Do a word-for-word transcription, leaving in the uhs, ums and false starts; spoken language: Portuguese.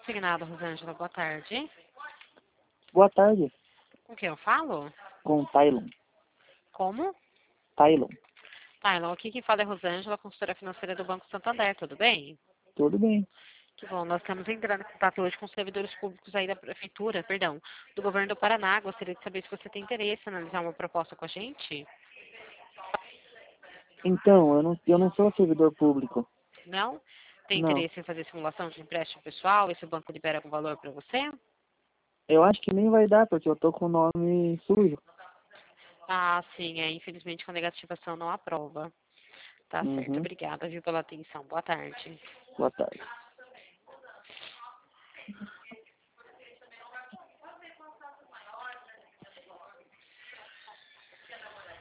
consignado, Rosângela. Boa tarde. Boa tarde. Com quem eu falo? Com Tylon. Como? Tylon. Tylon, aqui quem fala é Rosângela, consultora financeira do Banco Santander, tudo bem? Tudo bem. Que bom, nós estamos entrando em contato hoje com os servidores públicos aí da Prefeitura, perdão, do Governo do Paraná. Gostaria de saber se você tem interesse em analisar uma proposta com a gente. Então, eu não, eu não sou servidor público. Não? Tem Não. interesse em fazer simulação de empréstimo pessoal? Esse banco libera algum valor para você? Eu acho que nem vai dar, porque eu tô com o nome sujo. Ah, sim, é. Infelizmente, com negativação não aprova. Tá certo. Uhum. Obrigada, viu, pela atenção. Boa tarde. Boa tarde.